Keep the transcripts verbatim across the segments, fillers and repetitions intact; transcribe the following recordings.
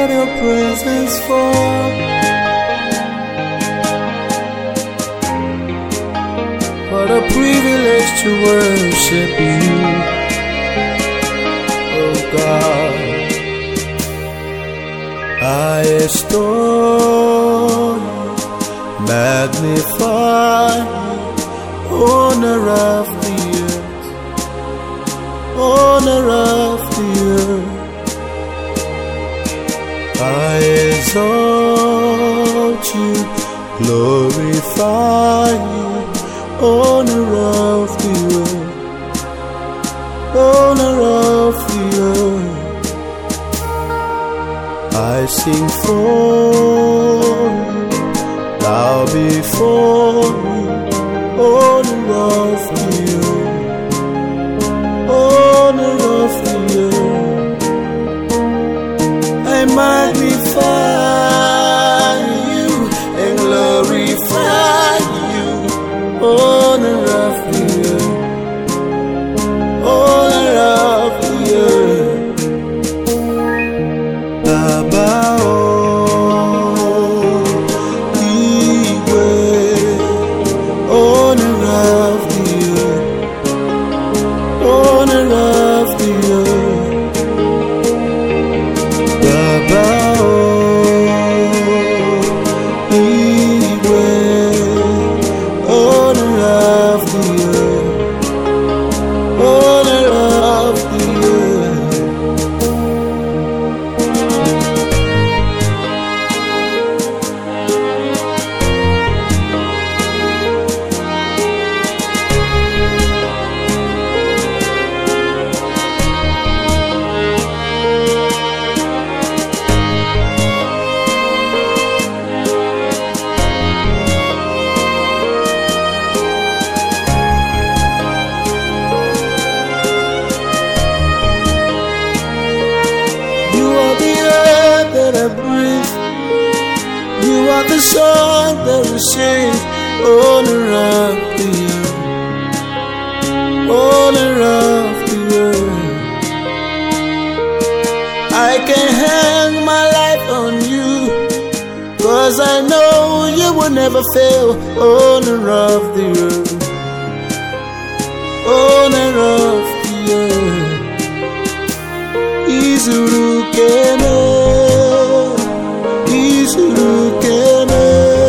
let your presence fall. What a privilege to worship you, oh God. I extol you, magnify you, owner of the earth, owner of the earth. I exalt you, glorify you, owner of the earth, owner of the earth. I sing for you, bow before you, owner of the earth, owner of the earth. I magnify you and glorify you, owner of the earth, owner of the earth. Baba, oh, Igwe, owner of the earth, owner of the earth. Baba, oh, Igwe, owner of the earth, owner of the earth. You are the song that we sing, owner of the earth, owner of the earth. I can hang my life on you, 'cause I know you will never fail, owner of the earth, owner of the earth. Izurukene, Izurukene,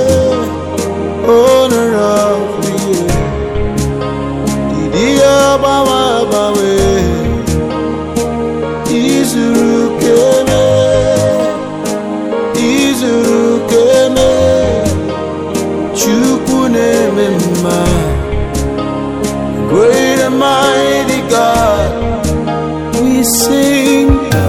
owner of the earth. Idia bawa bawe, Izurukene, Izurukene, Chukune mema, great and mighty God, we sing.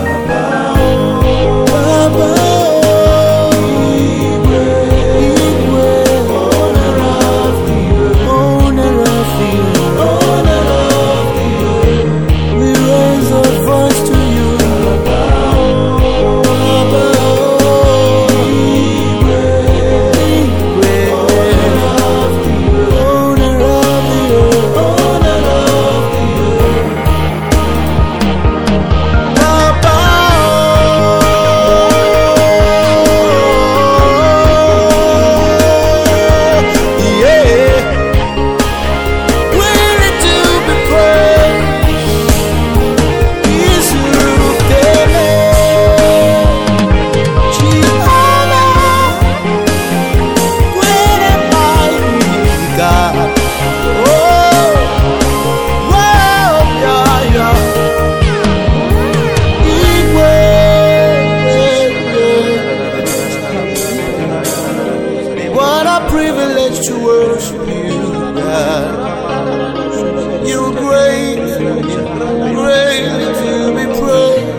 Privilege to worship you, God. You're great, great to be praised.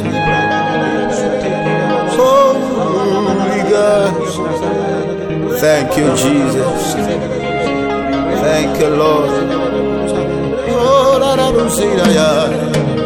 Holy God, thank you, Jesus. Thank you, Lord. Oh, that I don't see that.